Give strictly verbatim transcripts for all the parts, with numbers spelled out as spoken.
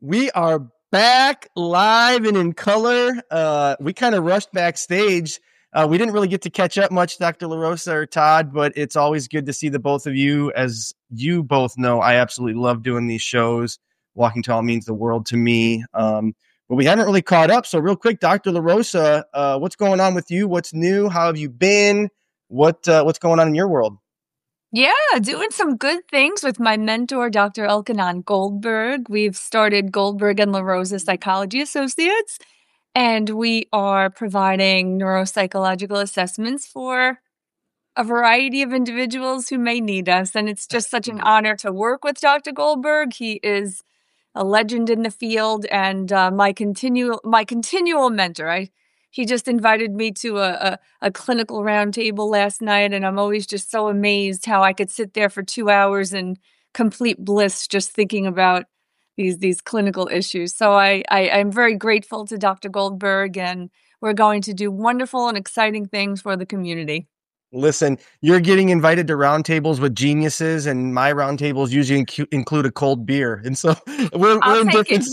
We are back live and in color. Uh, we kind of rushed backstage. Uh, we didn't really get to catch up much, Doctor LaRosa or Todd, but it's always good to see the both of you. As you both know, I absolutely love doing these shows. Walking Tall means the world to me. Um, but we haven't really caught up. So real quick, Doctor LaRosa, uh, what's going on with you? What's new? How have you been? What uh, What's going on in your world? Yeah, doing some good things with my mentor, Doctor Elkanon Goldberg. We've started Goldberg and LaRosa Psychology Associates, and we are providing neuropsychological assessments for a variety of individuals who may need us. And it's just such an honor to work with Doctor Goldberg. He is a legend in the field and uh, my continual my continual mentor. I He just invited me to a, a, a clinical roundtable last night, and I'm always just so amazed how I could sit there for two hours in complete bliss just thinking about these these clinical issues. So I, I, I'm very grateful to Doctor Goldberg, and we're going to do wonderful and exciting things for the community. Listen, you're getting invited to roundtables with geniuses, and my roundtables usually incu- include a cold beer. And so we're, we're in different.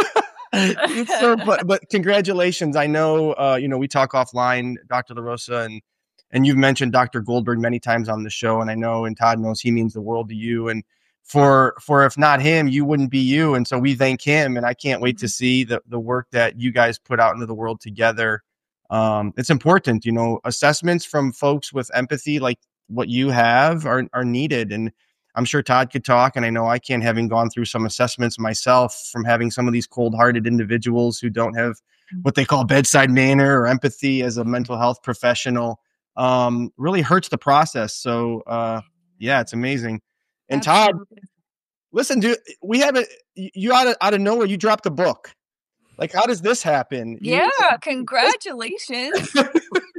It's so, but, but congratulations. I know, uh, you know, we talk offline, Doctor LaRosa, and, and you've mentioned Doctor Goldberg many times on the show. And I know, and Todd knows he means the world to you. And for, for if not him, you wouldn't be you. And so we thank him. And I can't wait to see the, the work that you guys put out into the world together. Um, it's important, you know, assessments from folks with empathy like what you have are, are needed. And I'm sure Todd could talk, and I know I can, having gone through some assessments myself from having some of these cold-hearted individuals who don't have what they call bedside manner or empathy as a mental health professional, um, really hurts the process. So, uh, yeah, it's amazing. And Absolutely. Todd, listen, dude, we have it. You out of out of nowhere, you dropped a book. Like, how does this happen? Yeah, you, congratulations. Wow.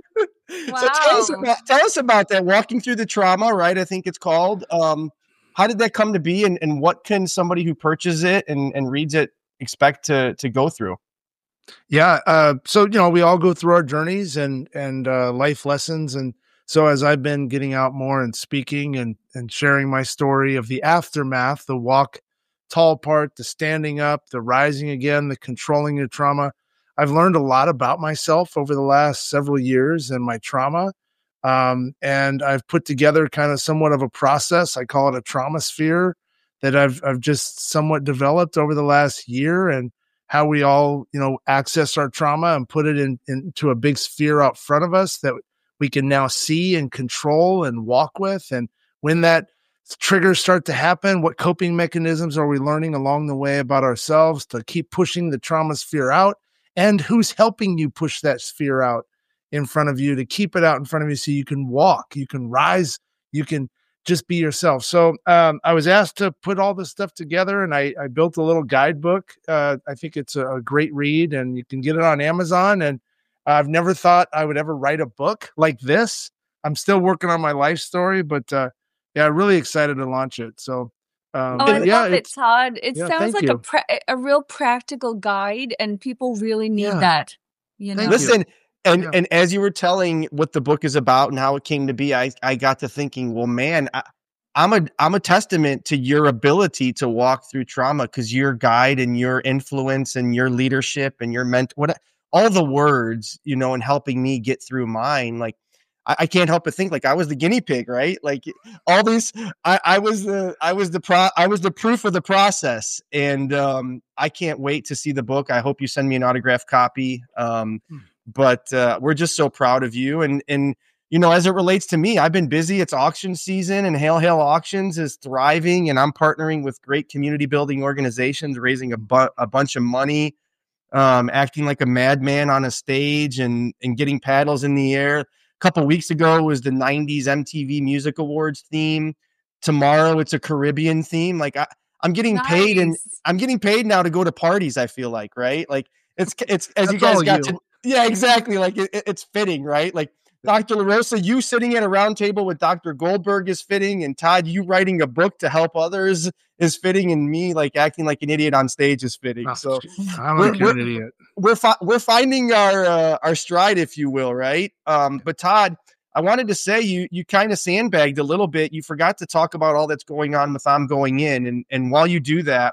So tell us, about, tell us about that, walking through the trauma, right? I think it's called. Um, how did that come to be, and, and what can somebody who purchases it and, and reads it expect to to go through? Yeah, uh, so, you know, we all go through our journeys and and uh, life lessons. And so as I've been getting out more and speaking and, and sharing my story of the aftermath, the walk tall part, the standing up, the rising again, the controlling your trauma, I've learned a lot about myself over the last several years and my trauma. Um, and I've put together kind of somewhat of a process. I call it a trauma sphere that I've, I've just somewhat developed over the last year, and how we all, you know, access our trauma and put it in, into a big sphere out front of us that we can now see and control and walk with. And when that triggers start to happen, what coping mechanisms are we learning along the way about ourselves to keep pushing the trauma sphere out, and who's helping you push that sphere out in front of you to keep it out in front of you so you can walk, you can rise, you can just be yourself. So um, I was asked to put all this stuff together, and I, I built a little guidebook. Uh, I think it's a, a great read, and you can get it on Amazon. And I've never thought I would ever write a book like this. I'm still working on my life story, but uh, yeah, really excited to launch it. So um, oh, I yeah, love it, Todd. It yeah, sounds like you. a pra- a real practical guide, and people really need yeah. that. You know, listen. You. And yeah. and as you were telling what the book is about and how it came to be, I, I got to thinking, well, man, I, I'm a I'm a testament to your ability to walk through trauma, because your guide and your influence and your leadership and your mentor, what all the words, you know, and helping me get through mine. Like, I, I can't help but think, like, I was the guinea pig, right? Like all these, I, I was the I was the pro I was the proof of the process, and um, I can't wait to see the book. I hope you send me an autographed copy. Um, hmm. But uh, we're just so proud of you. And, and, you know, as it relates to me, I've been busy. It's auction season, and Hail Hail Auctions is thriving. And I'm partnering with great community building organizations, raising a, bu- a bunch of money, um, acting like a madman on a stage, and, and getting paddles in the air. A couple of weeks ago was the nineties M T V Music Awards theme. Tomorrow it's a Caribbean theme. Like I, I'm getting nice. paid, and I'm getting paid now to go to parties, I feel like, right? Like it's, it's as you guys got you. to. Yeah, exactly. Like it, it's fitting, right? Like Doctor LaRosa, you sitting at a round table with Doctor Goldberg is fitting, and Todd, you writing a book to help others is fitting, and me like acting like an idiot on stage is fitting. Oh, so I'm like an idiot. We're fi- we're finding our uh, our stride, if you will, right? Um, but Todd, I wanted to say you you kind of sandbagged a little bit. You forgot to talk about all that's going on with I'm Going In, and and while you do that,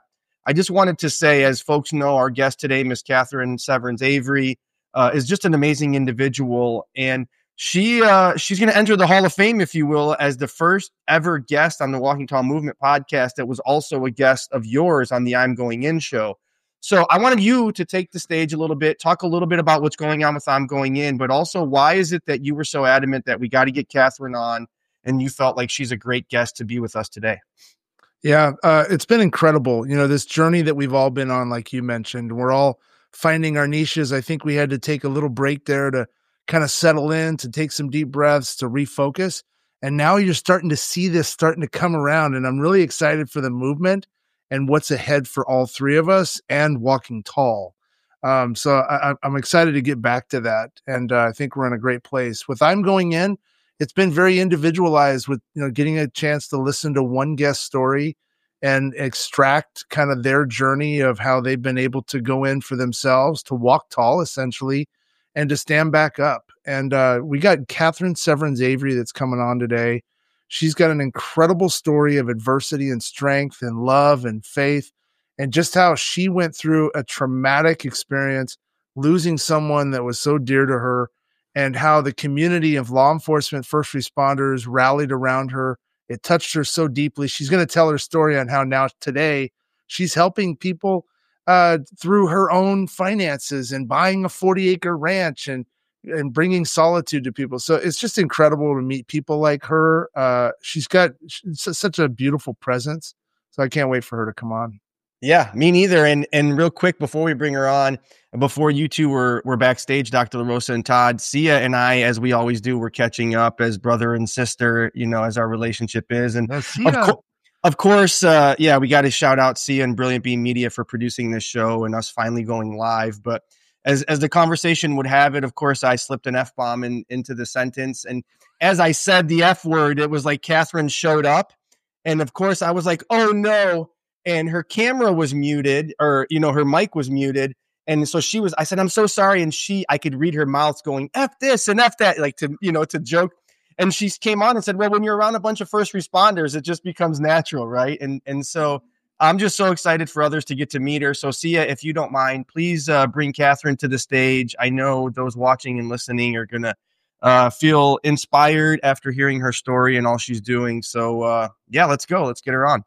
I just wanted to say, as folks know, our guest today, Miss Catherine Severance Avery, uh, is just an amazing individual. And she uh, she's going to enter the Hall of Fame, if you will, as the first ever guest on the Walking Tall Movement podcast that was also a guest of yours on the I'm Going In show. So I wanted you to take the stage a little bit, talk a little bit about what's going on with I'm Going In, but also why is it that you were so adamant that we got to get Catherine on and you felt like she's a great guest to be with us today? Yeah, uh, it's been incredible. You know, this journey that we've all been on, like you mentioned, we're all finding our niches. I think we had to take a little break there to kind of settle in, to take some deep breaths, to refocus. And now you're starting to see this starting to come around. And I'm really excited for the movement and what's ahead for all three of us and Walking Tall. Um, so I, I'm excited to get back to that. And uh, I think we're in a great place. With I'm Going In, it's been very individualized with, you know, getting a chance to listen to one guest story and extract kind of their journey of how they've been able to go in for themselves, to walk tall, essentially, and to stand back up. And uh, we got Catherine Severance Avery that's coming on today. She's got an incredible story of adversity and strength and love and faith, and just how she went through a traumatic experience, losing someone that was so dear to her, and how the community of law enforcement, first responders rallied around her. It touched her so deeply. She's going to tell her story on how now today she's helping people uh, through her own finances and buying a forty acre ranch and, and bringing solitude to people. So it's just incredible to meet people like her. Uh, she's got such a beautiful presence. So I can't wait for her to come on. Yeah, me neither. And and real quick before we bring her on, before you two were were backstage, Doctor LaRosa and Todd, Sia and I, as we always do, we're catching up as brother and sister, you know, as our relationship is. And of, co- of course, uh, yeah, we got to shout out Sia and Brilliant Beam Media for producing this show and us finally going live. But as as the conversation would have it, of course, I slipped an F-bomb in, into the sentence. And as I said the F word, it was like Catherine showed up. And of course, I was like, oh, no. And her camera was muted, or, you know, her mic was muted. And so she was, I said, I'm so sorry. And she, I could read her mouth going, F this and F that, like to, you know, to joke. And she came on and said, well, when you're around a bunch of first responders, it just becomes natural. Right. And, and so I'm just so excited for others to get to meet her. So Sia, if you don't mind, please uh, bring Catherine to the stage. I know those watching and listening are going to uh, feel inspired after hearing her story and all she's doing. So uh, yeah, let's go. Let's get her on.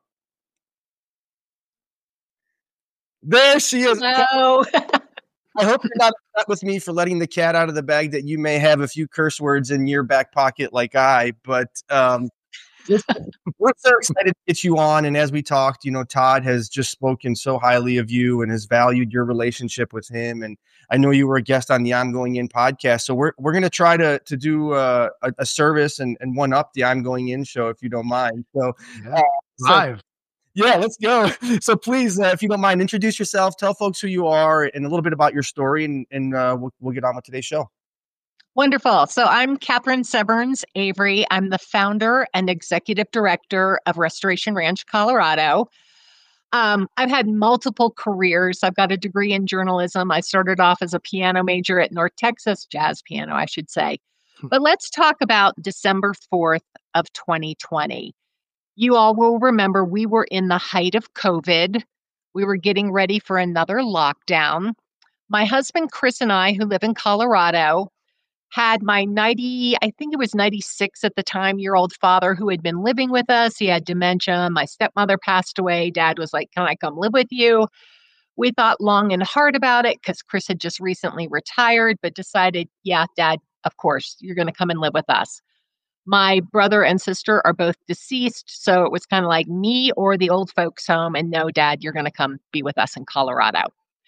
There she is. Hello. I hope you're not upset with me for letting the cat out of the bag that you may have a few curse words in your back pocket like I, but um, just, we're so excited to get you on. And as we talked, you know, Todd has just spoken so highly of you and has valued your relationship with him. And I know you were a guest on the I'm Going In podcast. So we're we're going to try to to do uh, a, a service and, and one up the I'm Going In show, if you don't mind. So, uh, so Live. Yeah, let's go. So please, uh, if you don't mind, introduce yourself, tell folks who you are and a little bit about your story, and, and uh, we'll, we'll get on with today's show. Wonderful. So I'm Catherine Severance Avery. I'm the founder and executive director of Restoration Ranch, Colorado. Um, I've had multiple careers. I've got a degree in journalism. I started off as a piano major at North Texas, jazz piano, I should say. But let's talk about December fourth of twenty twenty. You all will remember we were in the height of COVID. We were getting ready for another lockdown. My husband, Chris, and I, who live in Colorado, had my ninety, I think it was ninety-six at the time, year old father who had been living with us. He had dementia. My stepmother passed away. Dad was like, can I come live with you? We thought long and hard about it because Chris had just recently retired, but decided, yeah, Dad, of course, you're going to come and live with us. My brother and sister are both deceased, so it was kind of like me or the old folks home, and no, Dad, you're going to come be with us in Colorado.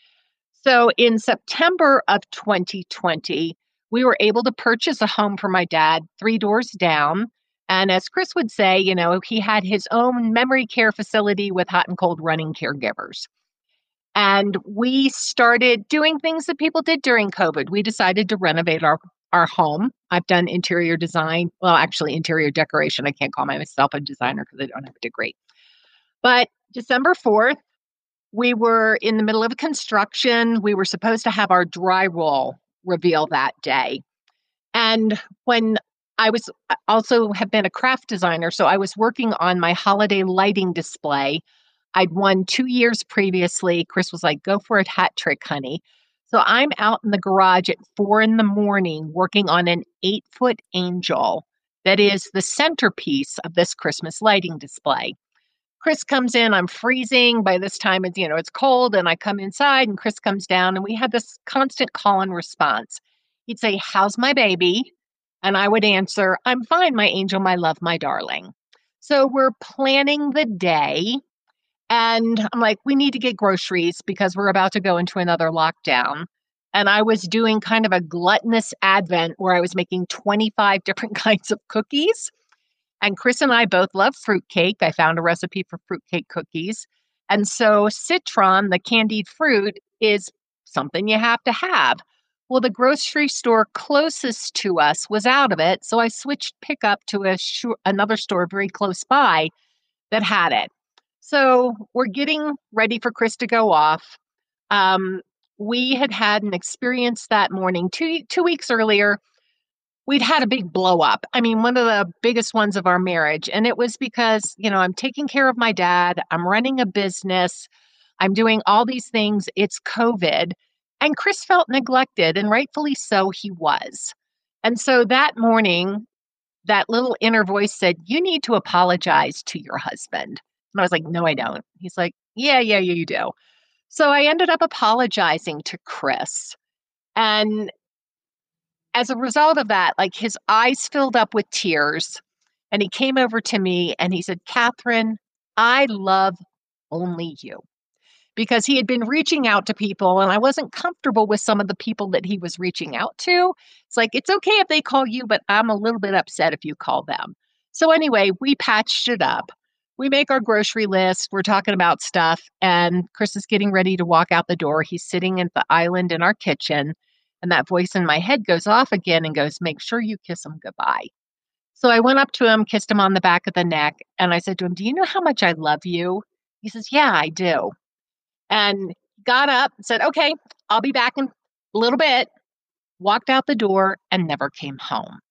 So in September of twenty twenty, we were able to purchase a home for my dad three doors down. And as Chris would say, you know, he had his own memory care facility with hot and cold running caregivers. And we started doing things that people did during COVID. We decided to renovate our our home. I've done interior design. Well, actually interior decoration. I can't call myself a designer because I don't have a degree. But December fourth, we were in the middle of construction. We were supposed to have our drywall reveal that day. And when I was I also have been a craft designer, so I was working on my holiday lighting display. I'd won two years previously. Chris was like, go for a hat trick, honey. So I'm out in the garage at four in the morning working on an eight foot angel that is the centerpiece of this Christmas lighting display. Chris comes in, I'm freezing. By this time, it's, you know, it's cold, and I come inside and Chris comes down, and we had this constant call and response. He'd say, how's my baby? And I would answer, I'm fine, my angel, my love, my darling. So we're planning the day, and I'm like, we need to get groceries because we're about to go into another lockdown. And I was doing kind of a gluttonous advent where I was making twenty-five different kinds of cookies. And Chris and I both love fruitcake. I found a recipe for fruitcake cookies. And so citron, the candied fruit, is something you have to have. Well, the grocery store closest to us was out of it. So I switched pickup to a sh- another store very close by that had it. So we're getting ready for Chris to go off. Um, we had had an experience that morning two, two weeks earlier. We'd had a big blow up. I mean, one of the biggest ones of our marriage. And it was because, you know, I'm taking care of my dad. I'm running a business. I'm doing all these things. It's COVID. And Chris felt neglected, and rightfully so, he was. And so that morning, that little inner voice said, you need to apologize to your husband. And I was like, no, I don't. He's like, yeah, yeah, yeah, you do. So I ended up apologizing to Chris. And as a result of that, like his eyes filled up with tears, and he came over to me and he said, Catherine, I love only you. Because he had been reaching out to people, and I wasn't comfortable with some of the people that he was reaching out to. It's like, it's okay if they call you, but I'm a little bit upset if you call them. So anyway, we patched it up. We make our grocery list. We're talking about stuff, and Chris is getting ready to walk out the door. He's sitting at the island in our kitchen, and that voice in my head goes off again and goes, make sure you kiss him goodbye. So I went up to him, kissed him on the back of the neck, and I said to him, do you know how much I love you? He says, yeah, I do. And got up and said, okay, I'll be back in a little bit, walked out the door and never came home.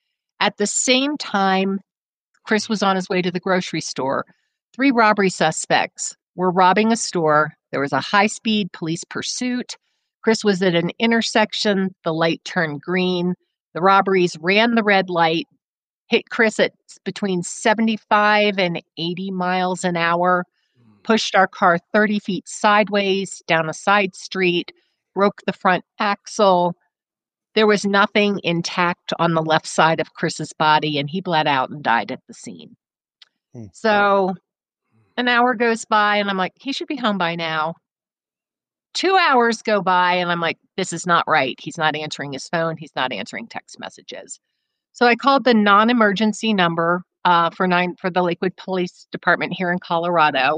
At the same time, Chris was on his way to the grocery store. Three robbery suspects were robbing a store. There was a high-speed police pursuit. Chris was at an intersection. The light turned green. The robberies ran the red light, hit Chris at between seventy-five and eighty miles an hour. Pushed our car thirty feet sideways down a side street, broke the front axle. There was nothing intact on the left side of Chris's body, and he bled out and died at the scene. Hmm. So an hour goes by, and I'm like, he should be home by now. Two hours go by, and I'm like, this is not right. He's not answering his phone. He's not answering text messages. So I called the non-emergency number uh, for nine for the Lakewood Police Department here in Colorado.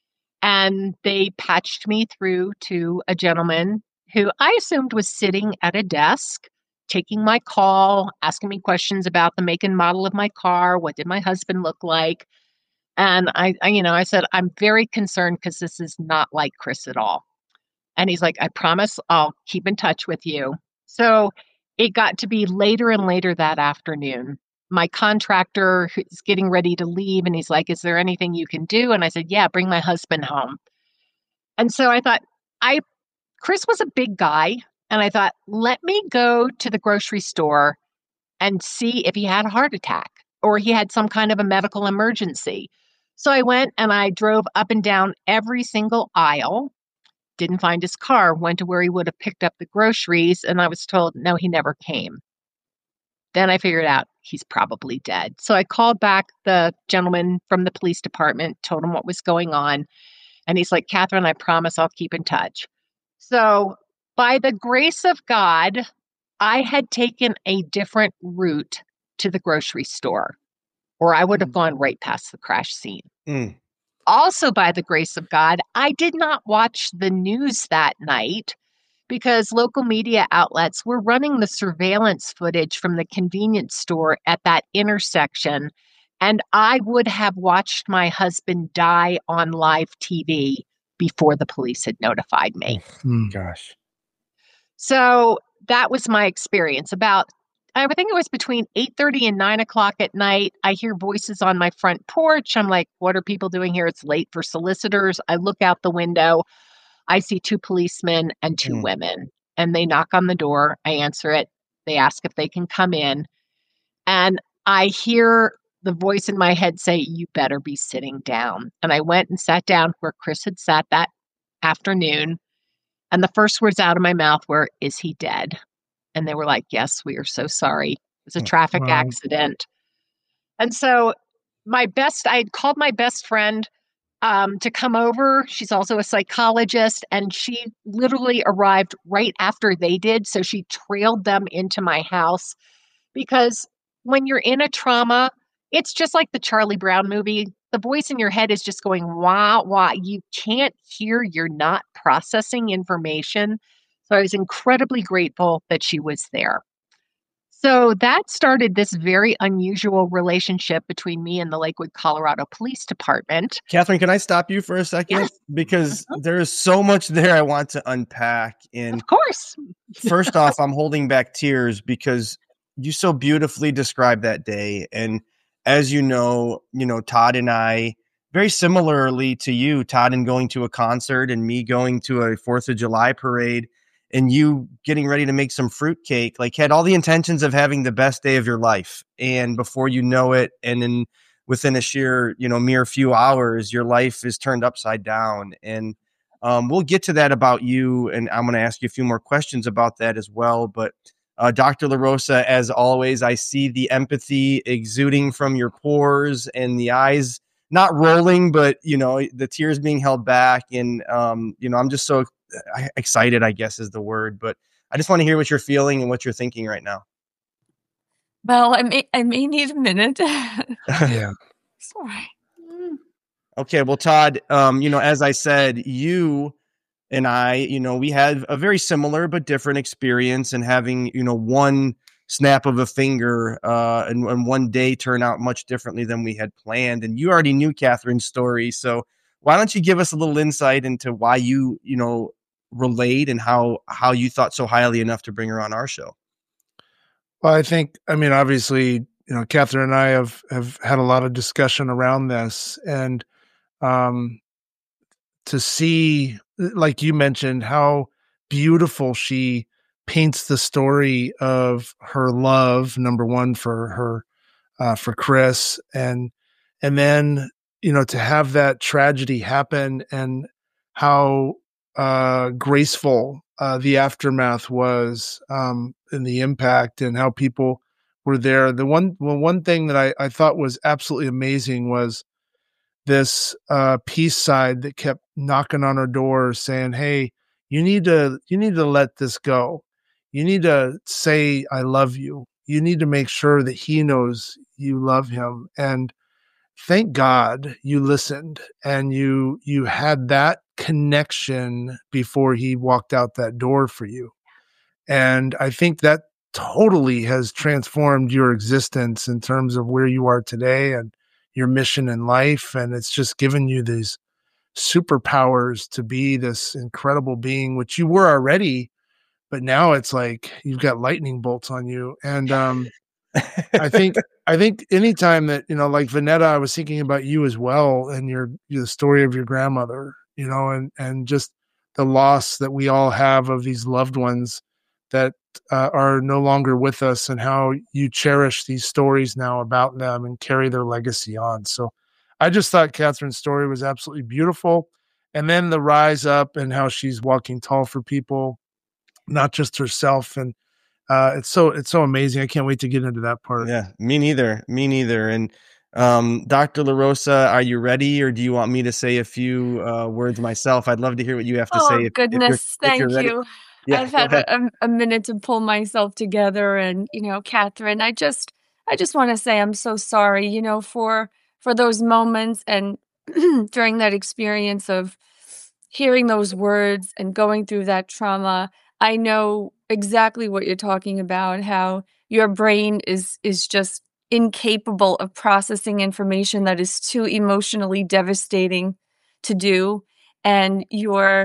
And they patched me through to a gentleman who I assumed was sitting at a desk, taking my call, asking me questions about the make and model of my car. What did my husband look like? And I, I you know, I said, I'm very concerned because this is not like Chris at all. And he's like, I promise I'll keep in touch with you. So it got to be later and later that afternoon. My contractor is getting ready to leave, and he's like, is there anything you can do? And I said, yeah, bring my husband home. And so I thought, I, Chris was a big guy, and I thought, let me go to the grocery store and see if he had a heart attack or he had some kind of a medical emergency. So I went and I drove up and down every single aisle, didn't find his car, went to where he would have picked up the groceries, and I was told, no, he never came. Then I figured out he's probably dead. So I called back the gentleman from the police department, told him what was going on. And he's like, Catherine, I promise I'll keep in touch. So by the grace of God, I had taken a different route to the grocery store, or I would have gone right past the crash scene. Mm. Also, by the grace of God, I did not watch the news that night, because local media outlets were running the surveillance footage from the convenience store at that intersection, and I would have watched my husband die on live T V before the police had notified me. Mm, gosh. So that was my experience. About I think it was between eight thirty and nine o'clock at night. I hear voices on my front porch. I'm like, what are people doing here? It's late for solicitors. I look out the window. I see two policemen and two Mm. women, and they knock on the door. I answer it. They ask if they can come in. And I hear the voice in my head say, you better be sitting down. And I went and sat down where Chris had sat that afternoon. And the first words out of my mouth were, is he dead? And they were like, yes, we are so sorry. It was a Hmm. traffic Wow. accident. And so my best, I had called my best friend um, to come over. She's also a psychologist, and she literally arrived right after they did. So she trailed them into my house, because when you're in a trauma, it's just like the Charlie Brown movie. The voice in your head is just going, wah, wah. You can't hear, you're not processing information. So I was incredibly grateful that she was there. So that started this very unusual relationship between me and the Lakewood, Colorado Police Department. Catherine, can I stop you for a second? Yes. Because there is so much there I want to unpack. And Of course. first off, I'm holding back tears because you so beautifully described that day. And as you know, you know, Todd and I, very similarly to you, Todd, and going to a concert and me going to a fourth of July parade and you getting ready to make some fruitcake, like had all the intentions of having the best day of your life. And before you know it, and then within a sheer, you know, mere few hours, your life is turned upside down. And um, we'll get to that about you. And I'm going to ask you a few more questions about that as well. But uh, Doctor LaRosa, as always, I see the empathy exuding from your pores and the eyes not rolling, but, you know, the tears being held back. And, um, you know, I'm just so excited, I guess is the word, but I just want to hear what you're feeling and what you're thinking right now. Well, I may, I may need a minute. Yeah. Sorry. Okay. Well, Todd, um, you know, as I said, you and I, you know, we had a very similar but different experience in having, you know, one snap of a finger uh, and, and one day turn out much differently than we had planned. And you already knew Catherine's story. So why don't you give us a little insight into why you, you know, relate and how, how you thought so highly enough to bring her on our show? Well, I think, I mean, obviously, you know, Catherine and I have, have had a lot of discussion around this, and um, to see, like you mentioned, how beautiful she paints the story of her love, number one, for her, uh, for Chris. And, and then, you know, to have that tragedy happen and how uh, graceful uh, the aftermath was, um, and the impact and how people were there. The one, well, one thing that I, I thought was absolutely amazing was this uh, peace side that kept knocking on our door saying, hey, you need to, you need to let this go. You need to say, I love you. You need to make sure that he knows you love him. And thank God you listened and you, you had that connection before he walked out that door for you. And I think that totally has transformed your existence in terms of where you are today and your mission in life. And it's just given you these superpowers to be this incredible being, which you were already, but now it's like you've got lightning bolts on you. And um, I think, I think anytime that, you know, like Vanetta, I was thinking about you as well and your, the story of your grandmother, you know, and, and just the loss that we all have of these loved ones that uh, are no longer with us, and how you cherish these stories now about them and carry their legacy on. So I just thought Catherine's story was absolutely beautiful. And then the rise up and how she's walking tall for people, not just herself. And uh, it's so, it's so amazing. I can't wait to get into that part. Yeah, me neither. Me neither. And um, Doctor LaRosa, are you ready, or do you want me to say a few uh, words myself? I'd love to hear what you have to Oh, say. If, goodness. if you're, if Thank you're ready. you. Yeah, I've go had ahead. a, a minute to pull myself together. And, you know, Catherine, I just, I just want to say I'm so sorry, you know, for, for those moments and during that experience of hearing those words and going through that trauma. I know exactly what you're talking about, how your brain is, is just incapable of processing information that is too emotionally devastating to do. And you're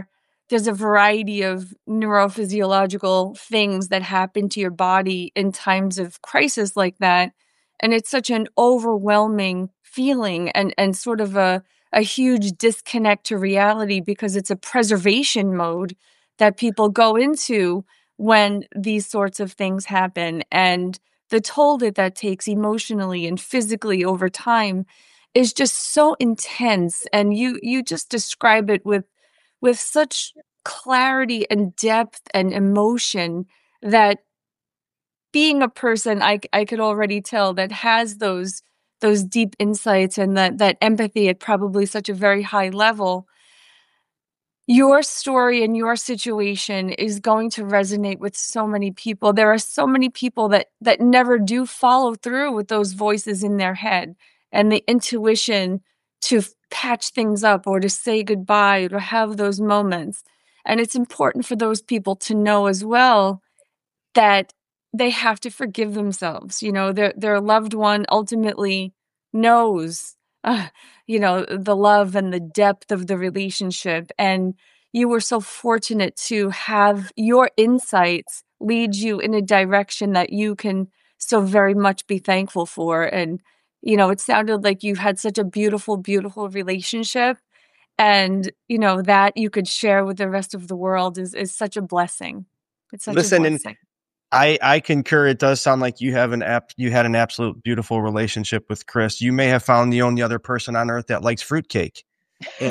there's a variety of neurophysiological things that happen to your body in times of crisis like that. And it's such an overwhelming feeling and, and sort of a, a huge disconnect to reality because it's a preservation mode that people go into when these sorts of things happen. And the toll that that takes emotionally and physically over time is just so intense. And you you just describe it with with such clarity and depth and emotion that being a person I I could already tell that has those those deep insights and that that empathy at probably such a very high level, your story and your situation is going to resonate with so many people. There are so many people that that never do follow through with those voices in their head and the intuition to f- patch things up or to say goodbye or to have those moments. And it's important for those people to know as well that they have to forgive themselves. You know, their their loved one ultimately knows, uh, you know, the love and the depth of the relationship. And you were so fortunate to have your insights lead you in a direction that you can so very much be thankful for. And, you know, it sounded like you had such a beautiful, beautiful relationship. And, you know, that you could share with the rest of the world is is such a blessing. It's such a Listen, and blessing. I, I concur. It does sound like you have an app. You had an absolute beautiful relationship with Chris. You may have found the only other person on earth that likes fruitcake. And,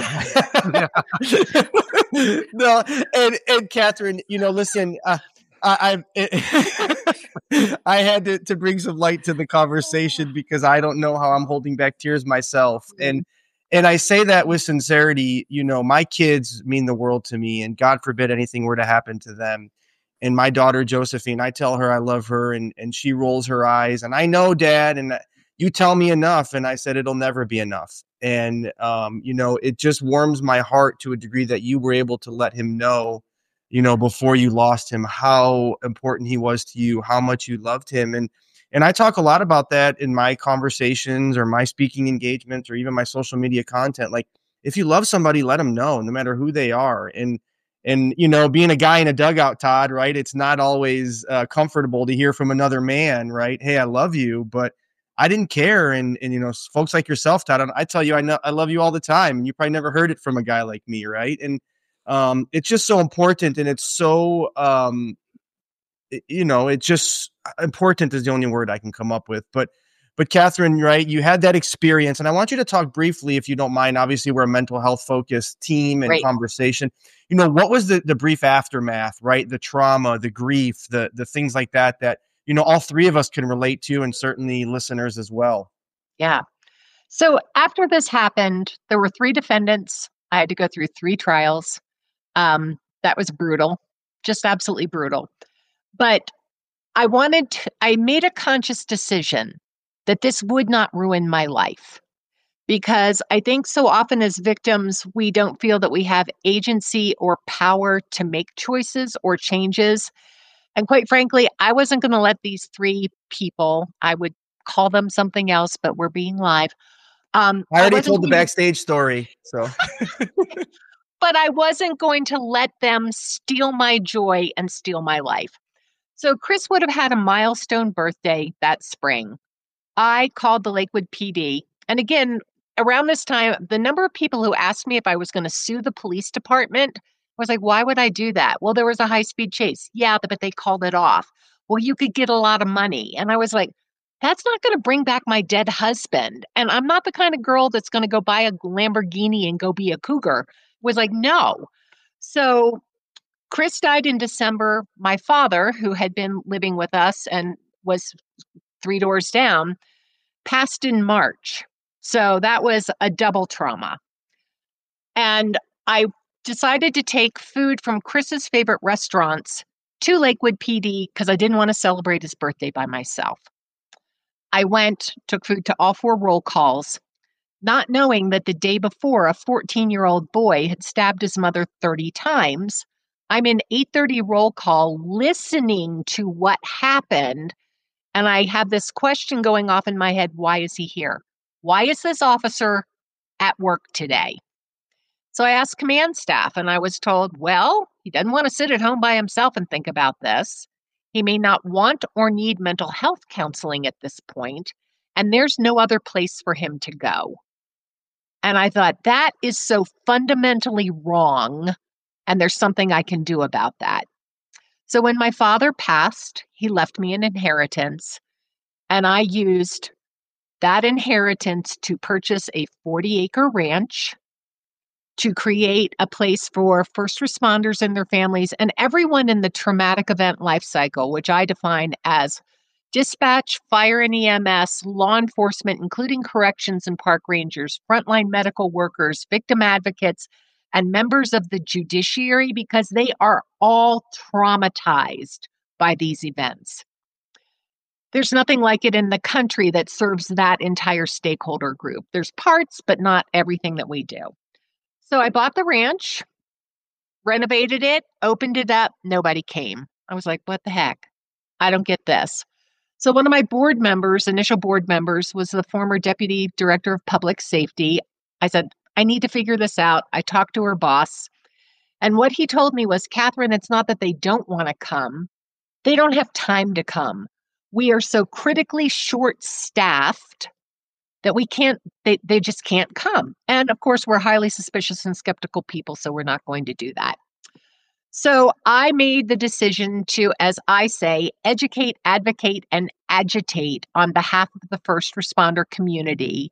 no, and and Catherine, you know, listen, uh, I I, I had to, to bring some light to the conversation because I don't know how I'm holding back tears myself, and and I say that with sincerity. You know, my kids mean the world to me, and God forbid anything were to happen to them. And my daughter Josephine, I tell her I love her, and and she rolls her eyes, and I know, Dad, and you tell me enough, and I said it'll never be enough. And um, you know, it just warms my heart to a degree that you were able to let him know, you know, before you lost him, how important he was to you, how much you loved him. And and I talk a lot about that in my conversations or my speaking engagements or even my social media content. Like, if you love somebody, let them know, no matter who they are. And and, you know, being a guy in a dugout, Todd, right? It's not always uh, comfortable to hear from another man, right? Hey, I love you, but I didn't care. And, and, you know, folks like yourself, Todd, I tell you, I know I love you all the time. And you probably never heard it from a guy like me. Right. And um, it's just so important. And it's so, um, it, you know, it's just important is the only word I can come up with. But, but Catherine, right, you had that experience. And I want you to talk briefly, if you don't mind. Obviously, we're a mental health focused team and Right. conversation. You know, what was the, the brief aftermath, right? The trauma, the grief, the the things like that, that, you know, all three of us can relate to, and certainly listeners as well. Yeah. So after this happened, there were three defendants. I had to go through three trials. Um, that was brutal, just absolutely brutal. But I wanted to, I made a conscious decision that this would not ruin my life. Because I think so often as victims, we don't feel that we have agency or power to make choices or changes. And quite frankly, I wasn't going to let these three people, I would call them something else, but we're being live. Um, I already wasn't told the going to- backstage story. So, but I wasn't going to let them steal my joy and steal my life. So Chris would have had a milestone birthday that spring. I called the Lakewood P D. And again, around this time, the number of people who asked me if I was going to sue the police department was like, why would I do that? Well, there was a high-speed chase. Yeah, but they called it off. Well, you could get a lot of money. And I was like, that's not going to bring back my dead husband. And I'm not the kind of girl that's going to go buy a Lamborghini and go be a cougar. Was like, no. So Chris died in December. My father, who had been living with us and was three doors down, passed in March. So that was a double trauma. And I decided to take food from Chris's favorite restaurants to Lakewood P D because I didn't want to celebrate his birthday by myself. I went, took food to all four roll calls, not knowing that the day before a fourteen-year-old boy had stabbed his mother thirty times. I'm in eight thirty roll call listening to what happened. And I have this question going off in my head. Why is he here? Why is this officer at work today? So I asked command staff, and I was told, well, he doesn't want to sit at home by himself and think about this. He may not want or need mental health counseling at this point, and there's no other place for him to go. And I thought, that is so fundamentally wrong, and there's something I can do about that. So when my father passed, he left me an inheritance, and I used that inheritance to purchase a forty-acre ranch, to create a place for first responders and their families and everyone in the traumatic event life cycle, which I define as dispatch, fire and E M S, law enforcement, including corrections and park rangers, frontline medical workers, victim advocates, and members of the judiciary, because they are all traumatized by these events. There's nothing like it in the country that serves that entire stakeholder group. There's parts, but not everything that we do. So I bought the ranch, renovated it, opened it up. Nobody came. I was like, what the heck? I don't get this. So one of my board members, initial board members, was the former deputy director of public safety. I said, I need to figure this out. I talked to her boss. And what he told me was, Catherine, it's not that they don't want to come. They don't have time to come. We are so critically short-staffed that we can't, they, they just can't come. And of course, we're highly suspicious and skeptical people, so we're not going to do that. So I made the decision to, as I say, educate, advocate, and agitate on behalf of the first responder community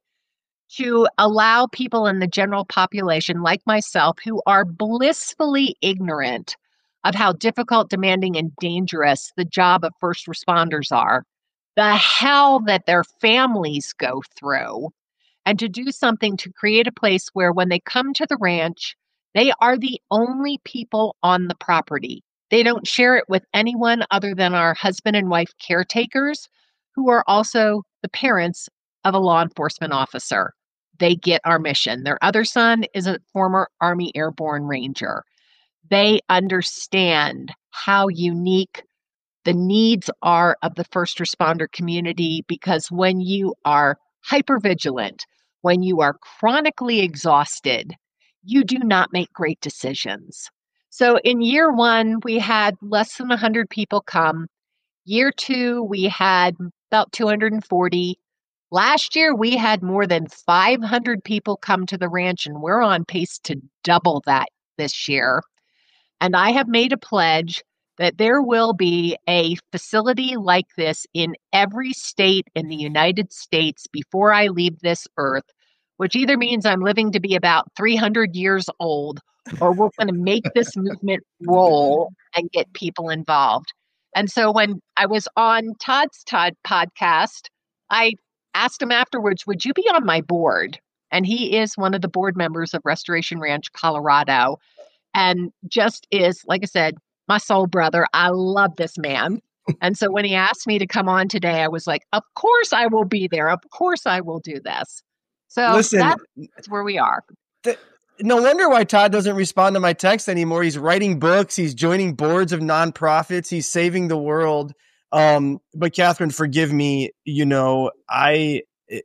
to allow people in the general population like myself who are blissfully ignorant of how difficult, demanding, and dangerous the job of first responders are, the hell that their families go through, and to do something to create a place where when they come to the ranch, they are the only people on the property. They don't share it with anyone other than our husband and wife caretakers, who are also the parents of a law enforcement officer. They get our mission. Their other son is a former Army Airborne Ranger. They understand how unique the needs are of the first responder community, because when you are hypervigilant, when you are chronically exhausted, you do not make great decisions. So in year one, we had less than one hundred people come. Year two, we had about two hundred forty. Last year, we had more than five hundred people come to the ranch, and we're on pace to double that this year. And I have made a pledge that there will be a facility like this in every state in the United States before I leave this earth, which either means I'm living to be about three hundred years old, or we're going to make this movement roll and get people involved. And so when I was on Todd's Todd podcast, I asked him afterwards, would you be on my board? And he is one of the board members of Restoration Ranch, Colorado, and just is, like I said, my soul brother. I love this man. And so when he asked me to come on today, I was like, of course I will be there. Of course I will do this. So Listen, that's where we are. Th- no wonder why Todd doesn't respond to my text anymore. He's writing books. He's joining boards of nonprofits. He's saving the world. Um, but Catherine, forgive me. You know, I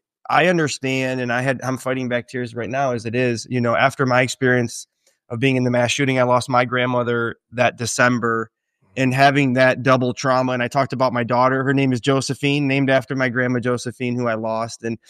I understand, and I had I'm fighting back tears right now as it is. You know, after my experience of being in the mass shooting, I lost my grandmother that December, and having that double trauma. And I talked about my daughter. Her name is Josephine, named after my grandma Josephine, who I lost. And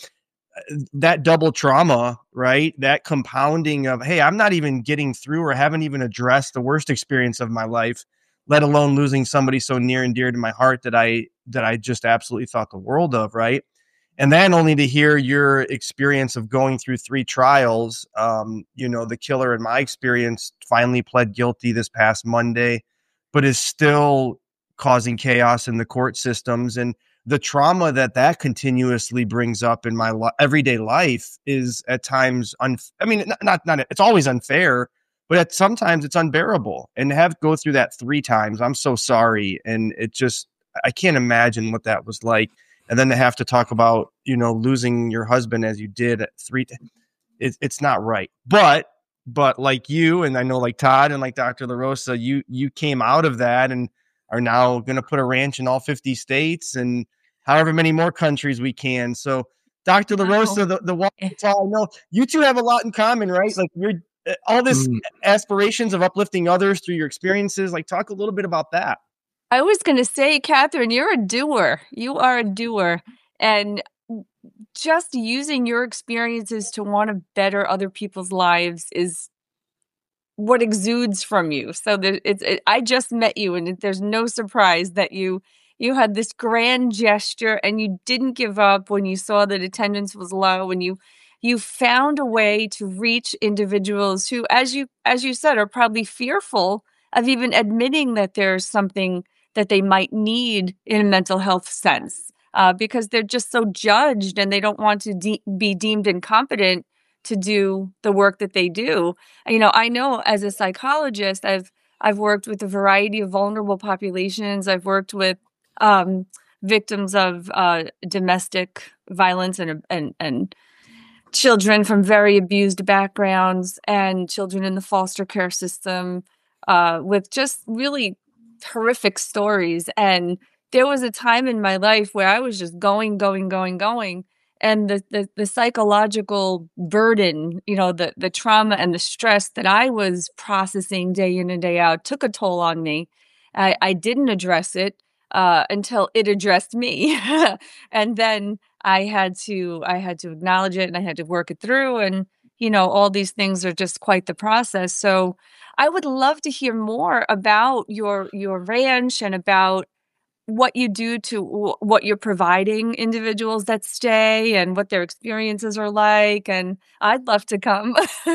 that double trauma, right? That compounding of, hey, I'm not even getting through or haven't even addressed the worst experience of my life, let alone losing somebody so near and dear to my heart that I, that I just absolutely thought the world of, right? And then only to hear your experience of going through three trials. Um, you know, the killer in my experience finally pled guilty this past Monday, but is still causing chaos in the court systems. And the trauma that that continuously brings up in my lo- everyday life is at times, un- I mean, not, not, not, it's always unfair, but at sometimes it's unbearable. And to have go through that three times, I'm so sorry. And it just, I can't imagine what that was like. And then to have to talk about, you know, losing your husband as you did at three, it, it's not right. But, but like you, and I know like Todd and like Doctor LaRosa, you, you came out of that and are now going to put a ranch in all fifty states and however many more countries we can. So Doctor LaRosa, the, the one, that's all I know. You two have a lot in common, right? Like you're, all this Mm. aspirations of uplifting others through your experiences. Like, talk a little bit about that. I was going to say, Catherine, you're a doer. You are a doer. And just using your experiences to want to better other people's lives is what exudes from you. So there, it's, it, I just met you, and there's no surprise that you you had this grand gesture, and you didn't give up when you saw that attendance was low, and you you found a way to reach individuals who, as you as you said, are probably fearful of even admitting that there's something that they might need in a mental health sense, uh, because they're just so judged, and they don't want to de- be deemed incompetent to do the work that they do. You know, I know as a psychologist, I've I've worked with a variety of vulnerable populations. I've worked with um, victims of uh, domestic violence and and and children from very abused backgrounds, and children in the foster care system, uh, with just really horrific stories. And there was a time in my life where I was just going, going, going, going. And the, the, the psychological burden, you know, the, the trauma and the stress that I was processing day in and day out took a toll on me. I, I didn't address it uh, until it addressed me. And then I had to I had to acknowledge it, and I had to work it through. And, you know, all these things are just quite the process. So I would love to hear more about your your ranch and about what you do to what you're providing individuals that stay and what their experiences are like. And I'd love to come.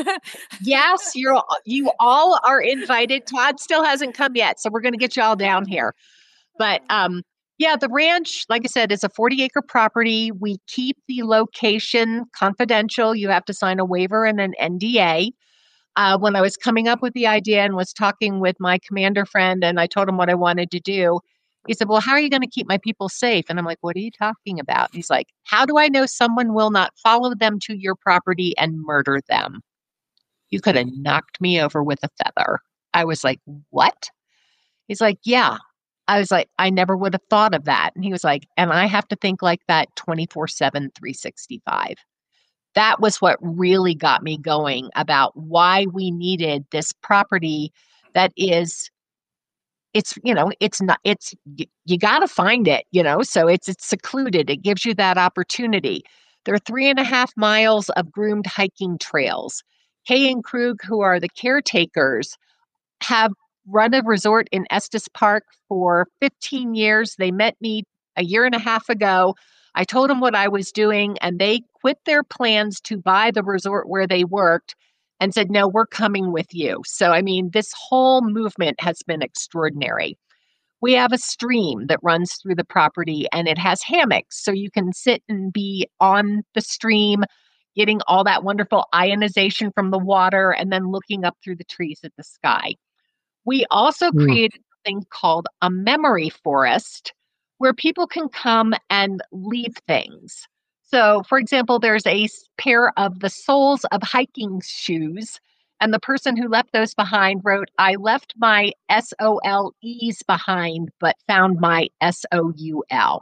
Yes, you're you all are invited. Todd still hasn't come yet, so we're going to get you all down here. But um, yeah, the ranch, like I said, is a forty acre property. We keep the location confidential. You have to sign a waiver and an N D A. Uh, when I was coming up with the idea and was talking with my commander friend, and I told him what I wanted to do, he said, "Well, how are you going to keep my people safe?" And I'm like, "What are you talking about?" He's like, "How do I know someone will not follow them to your property and murder them?" You could have knocked me over with a feather. I was like, "What?" He's like, "Yeah." I was like, "I never would have thought of that." And he was like, "And I have to think like that twenty-four seven, three sixty-five. That was what really got me going about why we needed this property that is, it's, you know, it's not, it's, you, you got to find it, you know, so it's, it's secluded. It gives you that opportunity. There are three and a half miles of groomed hiking trails. Kay and Krug, who are the caretakers, have run a resort in Estes Park for fifteen years. They met me a year and a half ago. I told them what I was doing, and they quit their plans to buy the resort where they worked and said, "No, we're coming with you." So, I mean, this whole movement has been extraordinary. We have a stream that runs through the property, and it has hammocks. So you can sit and be on the stream, getting all that wonderful ionization from the water, and then looking up through the trees at the sky. We also Mm. created something called a memory forest where people can come and leave things. So, for example, there's a s- pair of the soles of hiking shoes, and the person who left those behind wrote, "I left my S O L Es behind, but found my S O U L."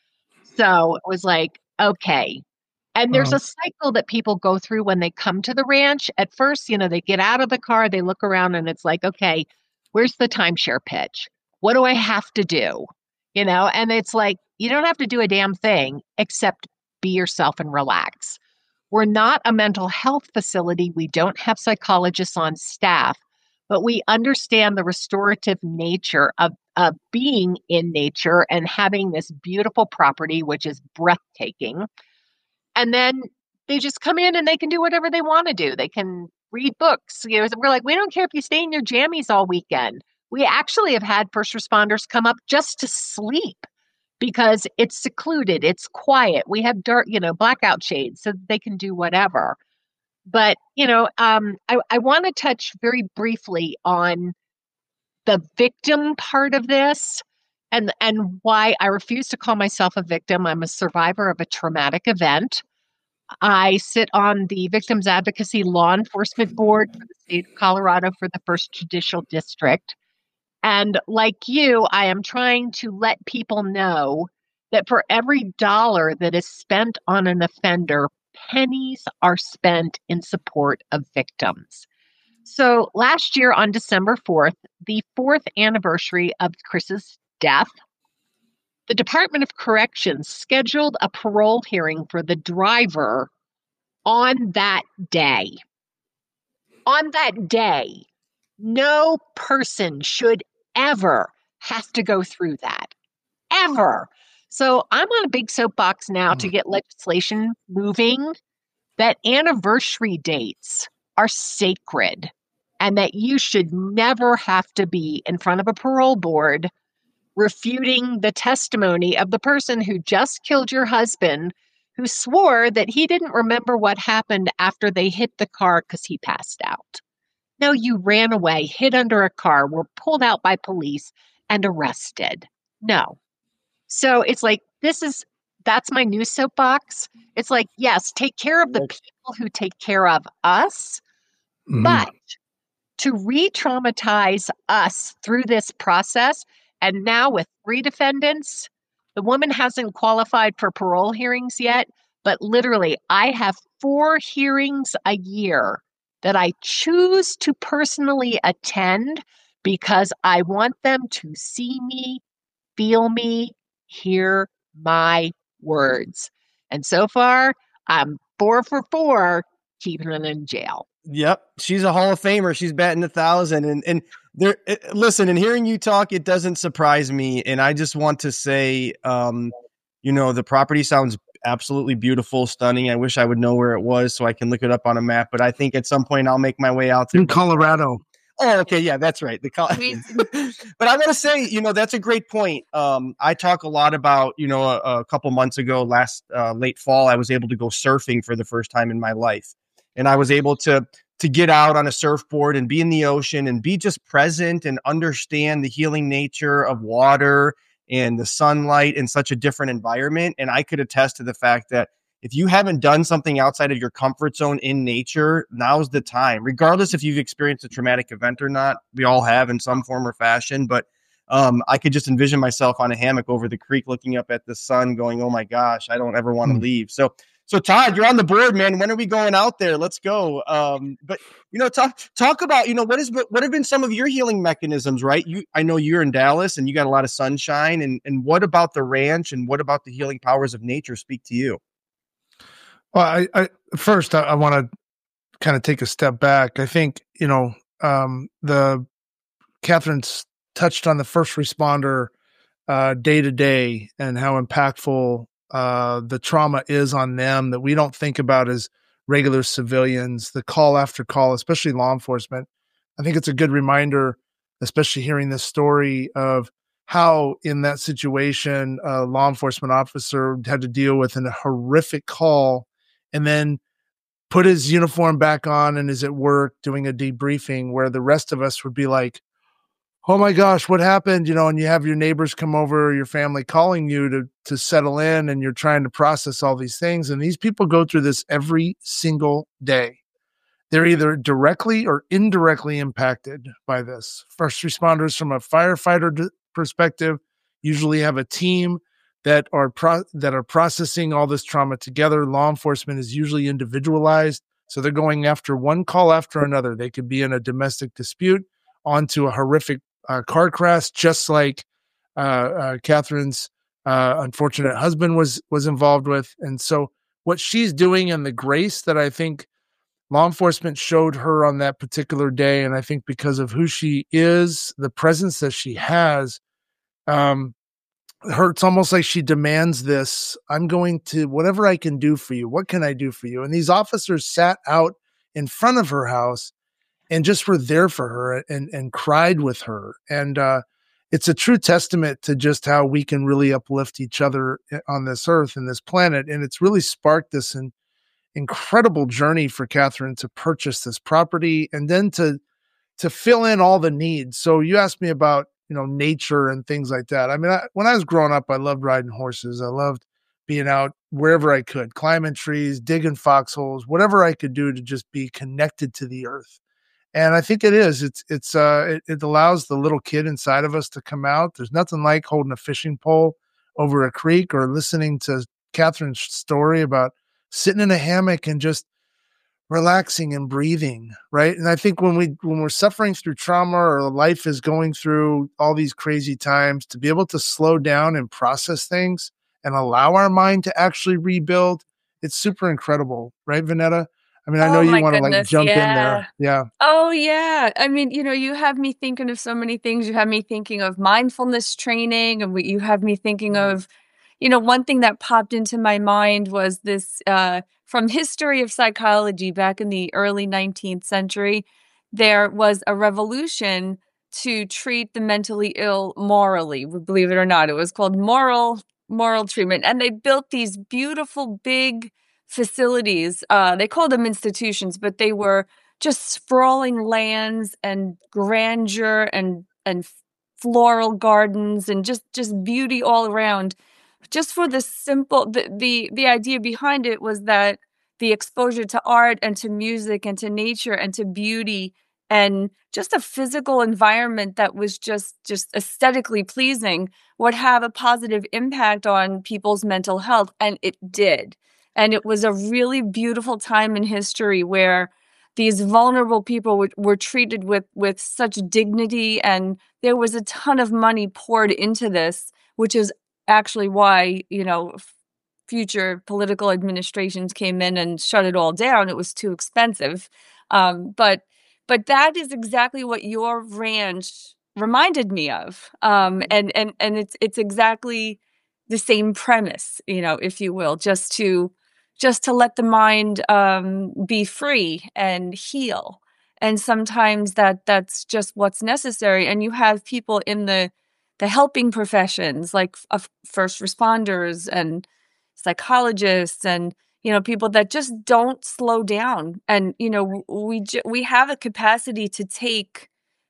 So it was like, okay. And there's Wow. a cycle that people go through when they come to the ranch. At first, you know, they get out of the car, they look around, and it's like, okay, where's the timeshare pitch? What do I have to do? You know, and it's like, you don't have to do a damn thing except be yourself and relax. We're not a mental health facility. We don't have psychologists on staff, but we understand the restorative nature of, of being in nature and having this beautiful property, which is breathtaking. And then they just come in and they can do whatever they want to do. They can read books. You know, we're like, we don't care if you stay in your jammies all weekend. We actually have had first responders come up just to sleep because it's secluded, it's quiet. We have dark, you know, blackout shades so they can do whatever. But, you know, um, I, I want to touch very briefly on the victim part of this and and why I refuse to call myself a victim. I'm a survivor of a traumatic event. I sit on the Victims Advocacy Law Enforcement Board for the state of Colorado for the first Judicial District. And like you, I am trying to let people know that for every dollar that is spent on an offender, pennies are spent in support of victims. So last year on December fourth, the fourth anniversary of Chris's death, the Department of Corrections scheduled a parole hearing for the driver on that day. On that day, no person should ever have to go through that. Ever. So I'm on a big soapbox now to get legislation moving that anniversary dates are sacred and that you should never have to be in front of a parole board refuting the testimony of the person who just killed your husband, who swore that he didn't remember what happened after they hit the car because he passed out. No, you ran away, hid under a car, were pulled out by police and arrested. No. So it's like, this is, that's my new soapbox. It's like, yes, take care of the people who take care of us, mm-hmm. but to re-traumatize us through this process, and now with three defendants, the woman hasn't qualified for parole hearings yet, but literally I have four hearings a year that I choose to personally attend because I want them to see me, feel me, hear my words. And so far, I'm four for four, keeping them in jail. Yep. She's a Hall of Famer. She's batting a thousand. And, and there, it, listen, and hearing you talk, it doesn't surprise me. And I just want to say, um, you know, the property sounds absolutely beautiful, stunning. I wish I would know where it was so I can look it up on a map, but I think at some point I'll make my way out there. In Colorado. Oh, okay. Yeah, that's right. The Col- But I want to say, you know, that's a great point. Um, I talk a lot about, you know, a, a couple months ago, last uh, late fall, I was able to go surfing for the first time in my life. And I was able to to get out on a surfboard and be in the ocean and be just present and understand the healing nature of water and the sunlight in such a different environment. And I could attest to the fact that if you haven't done something outside of your comfort zone in nature, now's the time, regardless if you've experienced a traumatic event or not. We all have in some form or fashion, but um, I could just envision myself on a hammock over the creek, looking up at the sun going, oh my gosh, I don't ever want to mm. leave. So, so Todd, you're on the board, man. When are we going out there? Let's go. Um, but you know, talk, talk about, you know, what is, what have been some of your healing mechanisms, right? You, I know you're in Dallas and you got a lot of sunshine, and, and what about the ranch and what about the healing powers of nature speak to you? Well, I, I first I, I want to kind of take a step back. I think, you know, um, the Catherine's touched on the first responder uh, day to day and how impactful uh, the trauma is on them that we don't think about as regular civilians. The call after call, especially law enforcement. I think it's a good reminder, especially hearing this story of how in that situation a law enforcement officer had to deal with a horrific call and then put his uniform back on and is at work doing a debriefing where the rest of us would be like, oh my gosh, what happened? You know, and you have your neighbors come over, your family calling you to, to settle in, and you're trying to process all these things. And these people go through this every single day. They're either directly or indirectly impacted by this. First responders from a firefighter d- perspective usually have a team that are pro- that are processing all this trauma together. Law enforcement is usually individualized, so they're going after one call after another. They could be in a domestic dispute, onto a horrific uh, car crash, just like uh, uh, Catherine's uh, unfortunate husband was was involved with. And so, what she's doing and the grace that I think law enforcement showed her on that particular day, and I think because of who she is, the presence that she has. Um, Her, it's almost like she demands this. I'm going to, whatever I can do for you. What can I do for you? And these officers sat out in front of her house and just were there for her and, and cried with her. And uh, it's a true testament to just how we can really uplift each other on this earth and this planet. And it's really sparked this in, incredible journey for Catherine to purchase this property and then to, to fill in all the needs. So you asked me about, you know, nature and things like that. I mean, I, when I was growing up, I loved riding horses. I loved being out wherever I could, climbing trees, digging foxholes, whatever I could do to just be connected to the earth. And I think it is, it's, it's, uh, it, it allows the little kid inside of us to come out. There's nothing like holding a fishing pole over a creek or listening to Catherine's story about sitting in a hammock and just relaxing and breathing, right? And I think when we when we're suffering through trauma or life is going through all these crazy times, to be able to slow down and process things and allow our mind to actually rebuild, it's super incredible, right, Vanetta? I mean, I know Oh you my want to like goodness, jump in yeah. there. Yeah. Oh yeah. I mean, you know, you have me thinking of so many things. You have me thinking of mindfulness training, and we, you have me thinking of, you know, one thing that popped into my mind was this uh, from History of Psychology back in the early nineteenth century. There was a revolution to treat the mentally ill morally, believe it or not. It was called moral moral treatment, and they built these beautiful big facilities. Uh, they called them institutions, but they were just sprawling lands and grandeur and and floral gardens and just just beauty all around, just for the simple the the the idea behind it was that the exposure to art and to music and to nature and to beauty and just a physical environment that was just just aesthetically pleasing would have a positive impact on people's mental health, and it did. And it was a really beautiful time in history where these vulnerable people were, were treated with with such dignity, and there was a ton of money poured into this, which is actually why, you know, f- future political administrations came in and shut it all down. It was too expensive. Um, but but that is exactly what your ranch reminded me of. Um, and and and it's it's exactly the same premise, you know, if you will, just to just to let the mind um, be free and heal. And sometimes that that's just what's necessary. And you have people in the the helping professions like uh, first responders and psychologists and, you know, people that just don't slow down. And, you know, we ju- we have a capacity to take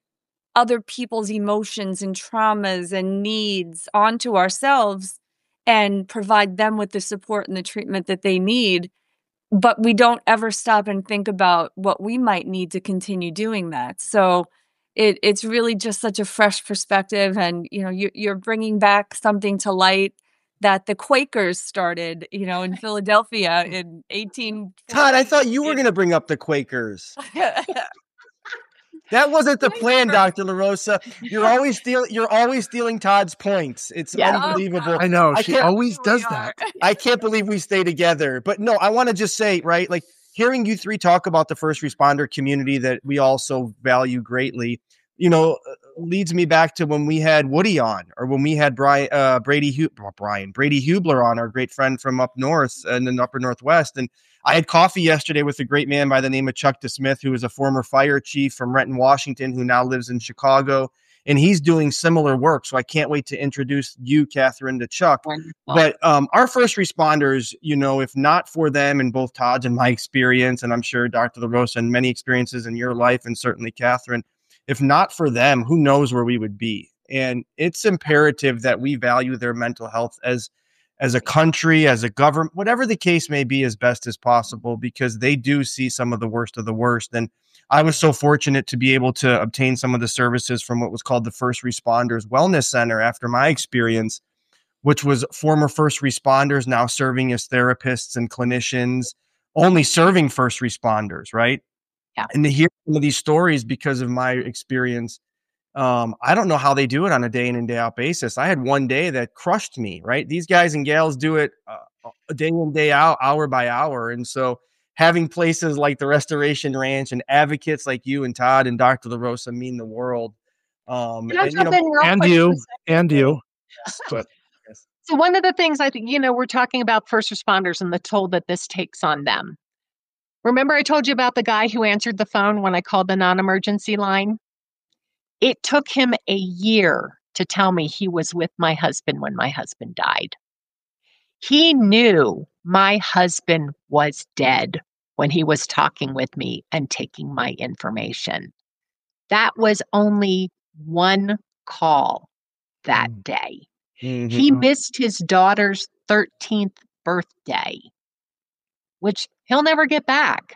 other people's emotions and traumas and needs onto ourselves and provide them with the support and the treatment that they need, but we don't ever stop and think about what we might need to continue doing that. So it it's really just such a fresh perspective, and you know, you, you're bringing back something to light that the Quakers started, you know, in Philadelphia in eighteen forty. Todd, I thought you were going to bring up the Quakers. That wasn't the plan, Doctor LaRosa. You're always stealing. You're always stealing Todd's points. It's Yeah. unbelievable. I know. I She can't- always We does are. that. I can't believe we stay together. But no, I want to just say, right, like hearing you three talk about the first responder community that we also value greatly, you know, leads me back to when we had Woody on, or when we had Brian, uh, Brady, Hu- Brian, Brady Hubler on, our great friend from up north and in the upper Northwest. And I had coffee yesterday with a great man by the name of Chuck DeSmith, who is a former fire chief from Renton, Washington, who now lives in Chicago. And he's doing similar work. So I can't wait to introduce you, Catherine, to Chuck. Wonderful. But um, our first responders, you know, if not for them, and both Todd's and my experience, and I'm sure Doctor LaRosa and many experiences in your life, and certainly Catherine, if not for them, who knows where we would be? And it's imperative that we value their mental health as as a country, as a government, whatever the case may be, as best as possible, because they do see some of the worst of the worst. And I was so fortunate to be able to obtain some of the services from what was called the First Responders Wellness Center after my experience, which was former first responders now serving as therapists and clinicians, only serving first responders, right? Yeah. And to hear some of these stories because of my experience, um, I don't know how they do it on a day in and day out basis. I had one day that crushed me, right? These guys and gals do it uh, a day in, day out, hour by hour. And so having places like the Restoration Ranch and advocates like you and Todd and Doctor LaRosa mean the world. Um, Can I and, you jump know, in real And quick for a you, second? and you. But So one of the things I think, you know, we're talking about first responders and the toll that this takes on them. Remember I told you about the guy who answered the phone when I called the non-emergency line? It took him a year to tell me he was with my husband when my husband died. He knew my husband was dead when he was talking with me and taking my information. That was only one call that Mm. day. mhm. He missed his daughter's thirteenth birthday, which he'll never get back.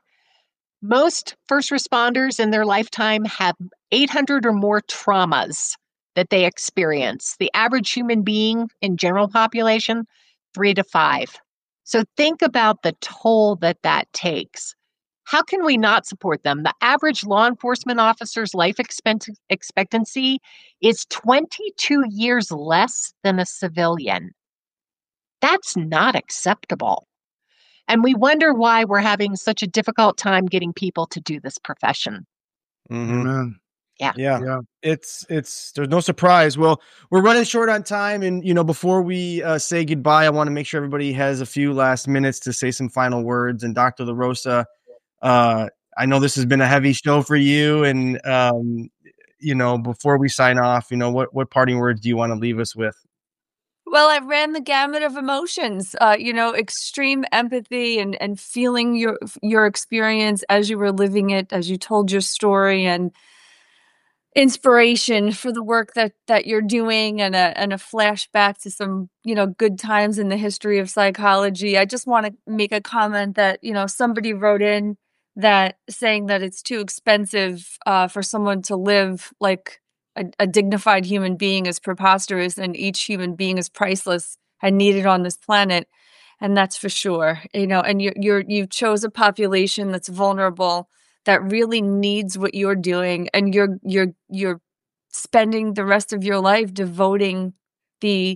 Most first responders in their lifetime have eight hundred or more traumas that they experience. The average human being in general population, three to five. So think about the toll that that takes. How can we not support them? The average law enforcement officer's life expect- expectancy is twenty-two years less than a civilian. That's not acceptable. And we wonder why we're having such a difficult time getting people to do this profession. Mm-hmm. Amen. Yeah. Yeah. Yeah. It's, it's, there's no surprise. Well, we're running short on time. And, you know, before we uh, say goodbye, I want to make sure everybody has a few last minutes to say some final words. And Doctor LaRosa, uh, I know this has been a heavy show for you. And, um, you know, before we sign off, you know, what, what parting words do you want to leave us with? Well, I ran the gamut of emotions, uh, you know, extreme empathy and, and feeling your your experience as you were living it, as you told your story, and inspiration for the work that that you're doing, and a and a flashback to some, you know, good times in the history of psychology. I just want to make a comment that, you know, somebody wrote in that saying that it's too expensive uh, for someone to live like a, a dignified human being is preposterous, and each human being is priceless and needed on this planet. And that's for sure, you know, and you're, you're, you chose a population that's vulnerable, that really needs what you're doing. And you're, you're, you're spending the rest of your life devoting the,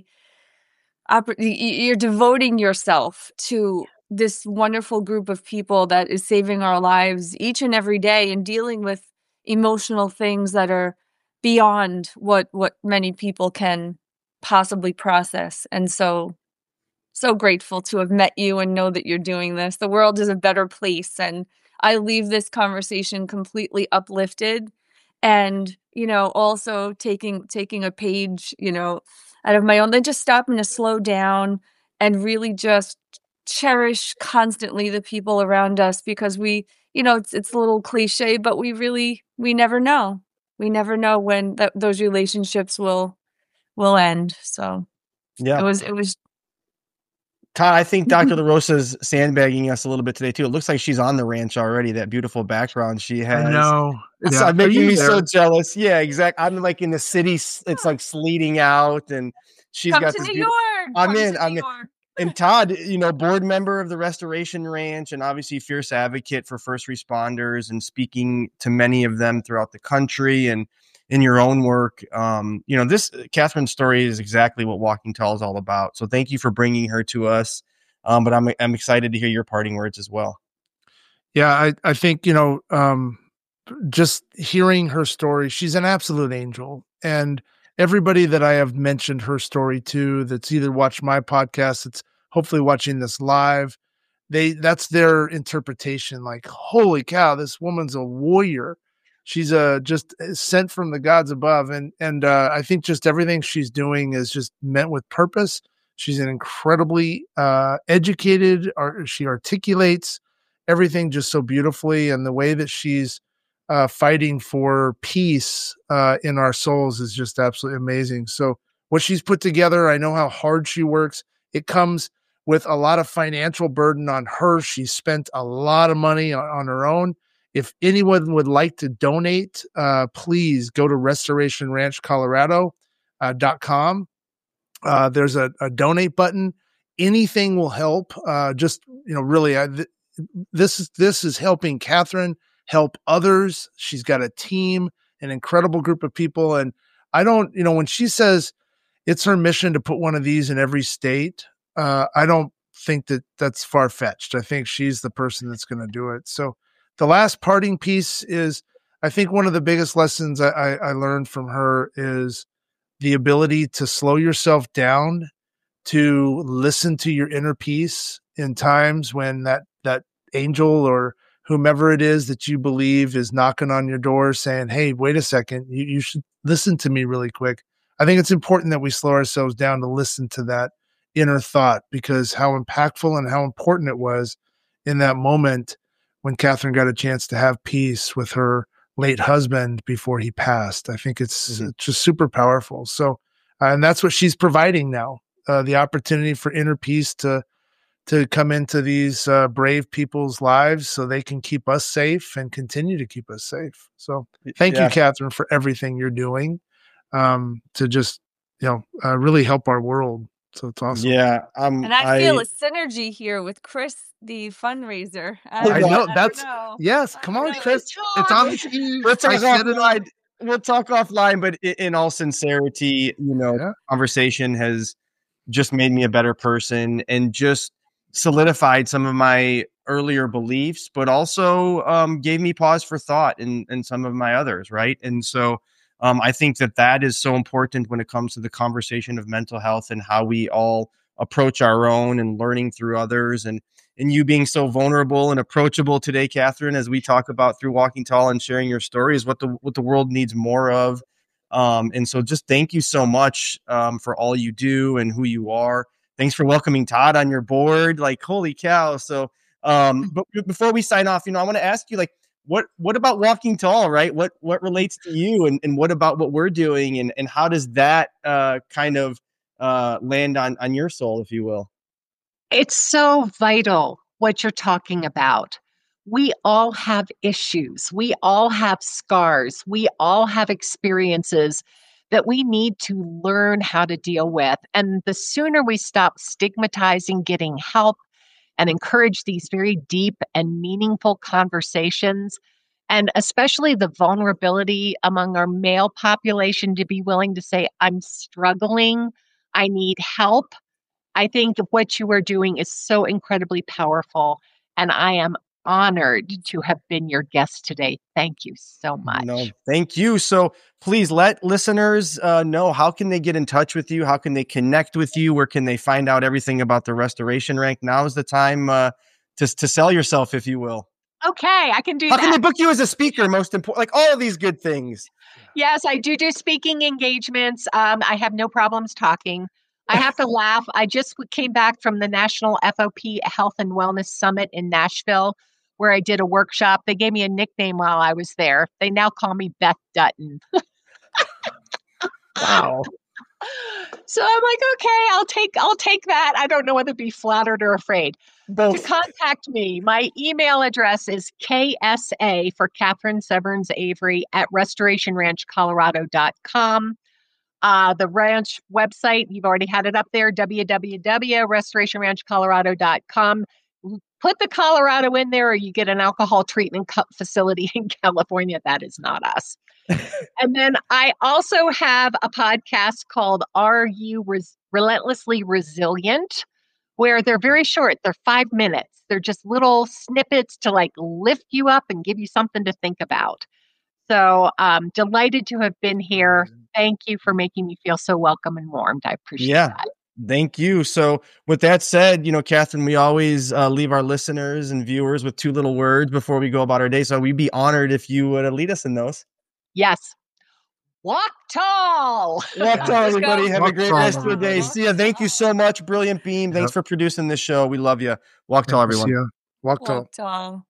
you're devoting yourself to this wonderful group of people that is saving our lives each and every day, and dealing with emotional things that are beyond what what many people can possibly process. And so so grateful to have met you and know that you're doing this. The world is a better place, and I leave this conversation completely uplifted, and, you know, also taking taking a page, you know, out of my own, then just stopping to slow down and really just cherish constantly the people around us, because we, you know, it's it's a little cliche, but we really we never know. We never know when th- those relationships will will end. So Yeah. it was it was Todd, I think Doctor LaRosa's sandbagging us a little bit today too. It looks like she's on the ranch already. That beautiful background she has. I know. It's Yeah. uh, Are making you me so there? jealous. Yeah, exactly. I'm like in the city. s- It's like sleeting out, and she's come got to this New beautiful. York. I'm come in. to I'm New in. York. And Todd, you know, board member of the Restoration Ranch, and obviously fierce advocate for first responders, and speaking to many of them throughout the country, and in your own work. Um, you know, this Catherine's story is exactly what Walking Tall is all about. So thank you for bringing her to us. Um, but I'm I'm excited to hear your parting words as well. Yeah, I, I think, you know, um, just hearing her story, she's an absolute angel. And everybody that I have mentioned her story to, that's either watched my podcast, that's hopefully watching this live, they that's their interpretation. Like, holy cow, this woman's a warrior. She's a just sent from the gods above. And and uh, I think just everything she's doing is just meant with purpose. She's an incredibly uh, educated, or she articulates everything just so beautifully. And the way that she's uh, fighting for peace uh, in our souls is just absolutely amazing. So what she's put together, I know how hard she works. It comes with a lot of financial burden on her. She's spent a lot of money on, on her own. If anyone would like to donate, uh, please go to restoration ranch colorado dot com. Uh, there's a, a donate button. Anything will help. Uh, just, you know, really, I, th- this is this is helping Catherine help others. She's got a team, an incredible group of people. And I don't, you know, when she says it's her mission to put one of these in every state, uh, I don't think that that's far fetched. I think she's the person that's going to do it. So the last parting piece is, I think one of the biggest lessons I, I, I learned from her is the ability to slow yourself down, to listen to your inner peace in times when that, that angel or whomever it is that you believe is knocking on your door saying, hey, wait a second, you, you should listen to me really quick. I think it's important that we slow ourselves down to listen to that inner thought, because how impactful and how important it was in that moment when Catherine got a chance to have peace with her late husband before he passed. I think it's, Mm-hmm. it's just super powerful. So, uh, and that's what she's providing now, uh, the opportunity for inner peace to, to come into these uh, brave people's lives so they can keep us safe and continue to keep us safe. So thank Yeah. you, Catherine, for everything you're doing um, to just, you know, uh, really help our world. So it's awesome. Yeah. Um, And I feel I, a synergy here with Chris, the fundraiser. I know never that's know. yes. I Come on, know. Chris. It's on the team. we'll talk I said it offline. on. We'll talk offline, but i- in all sincerity, you know, Yeah. conversation has just made me a better person and just solidified some of my earlier beliefs, but also um, gave me pause for thought in, in some of my others. Right. And so um, I think that that is so important when it comes to the conversation of mental health and how we all approach our own and learning through others. And, and you being so vulnerable and approachable today, Catherine, as we talk about through Walking Tall and sharing your story is what the, what the world needs more of. Um, and so just thank you so much um, for all you do and who you are. Thanks for welcoming Todd on your board. Like, holy cow. So, um, but before we sign off, you know, I want to ask you, like, what, what about Walking Tall, right? What, what relates to you and, and what about what we're doing and, and how does that uh, kind of uh, land on, on your soul, if you will? It's so vital what you're talking about. We all have issues. We all have scars. We all have experiences that we need to learn how to deal with. And the sooner we stop stigmatizing getting help and encourage these very deep and meaningful conversations, and especially the vulnerability among our male population to be willing to say, I'm struggling, I need help. I think what you are doing is so incredibly powerful, and I am honored to have been your guest today. Thank you so much. No, thank you. So please let listeners uh, know, how can they get in touch with you? How can they connect with you? Where can they find out everything about the Restoration Rank? Now is the time uh, to, to sell yourself, if you will. Okay, I can do How that. can they book you as a speaker? Most important, like all of these good things. Yes, I do do speaking engagements. Um, I have no problems talking. I have to laugh. I just w- came back from the National F O P Health and Wellness Summit in Nashville, where I did a workshop. They gave me a nickname while I was there. They now call me Beth Dutton. Wow. So I'm like, okay, I'll take I'll take that. I don't know whether to be flattered or afraid. Both. To contact me, my email address is K S A for Catherine Severns Avery at restoration ranch colorado dot com. Uh, the ranch website, you've already had it up there, w w w dot restoration ranch colorado dot com. Put the Colorado in there or you get an alcohol treatment cu- facility in California. That is not us. And then I also have a podcast called Are You Res- Relentlessly Resilient? Where they're very short. They're five minutes. They're just little snippets to like lift you up and give you something to think about. So um, delighted to have been here. Thank you for making me feel so welcome and warmed. I appreciate Yeah. that. Thank you. So with that said, you know, Catherine, we always uh, leave our listeners and viewers with two little words before we go about our day. So we'd be honored if you would uh, lead us in those. Yes. Walk tall. Walk tall, everybody. Have Walk a great tall, rest of the day. everybody. See ya. Thank you so much, Brilliant Beam. Thanks Yep. for producing this show. We love you. Walk tall, We'll see everyone. ya. Walk tall. Walk tall.